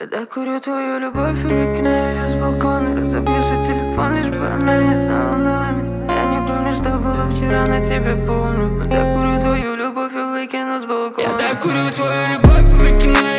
Я докурю твою любовь и выкину ее с балкона. Разобью свой телефон, лишь бы она не знала номер. Я не помню, что было вчера, но тебе помню. Я докурю твою любовь и выкину с балкона. Я докурю твою любовь и выкину